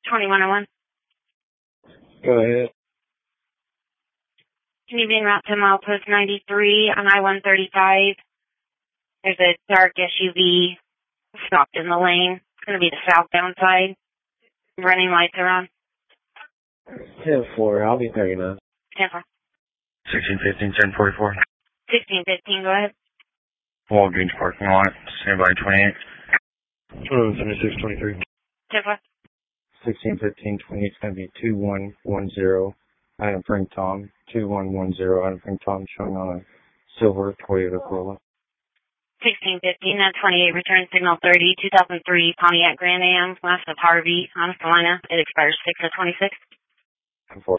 2101. Go ahead. Can you be en route to milepost 93 on I-135? There's a dark SUV stopped in the lane. It's going to be the southbound side. Running lights are on. 10-4, I'll be picking up. 10-4. 1615, 1044. 1615, go ahead. Walgreens parking lot, standby 28. 7623. 10-4. 1615, 28 is going to be 2110. Item Frank Tom. 2110. Item Frank Tom showing on a silver Toyota Corolla. 1615, that 28 return signal 30, 2003 Pontiac Grand Am, west of Harvey, North Carolina. It expires 6 of 26. 10-4.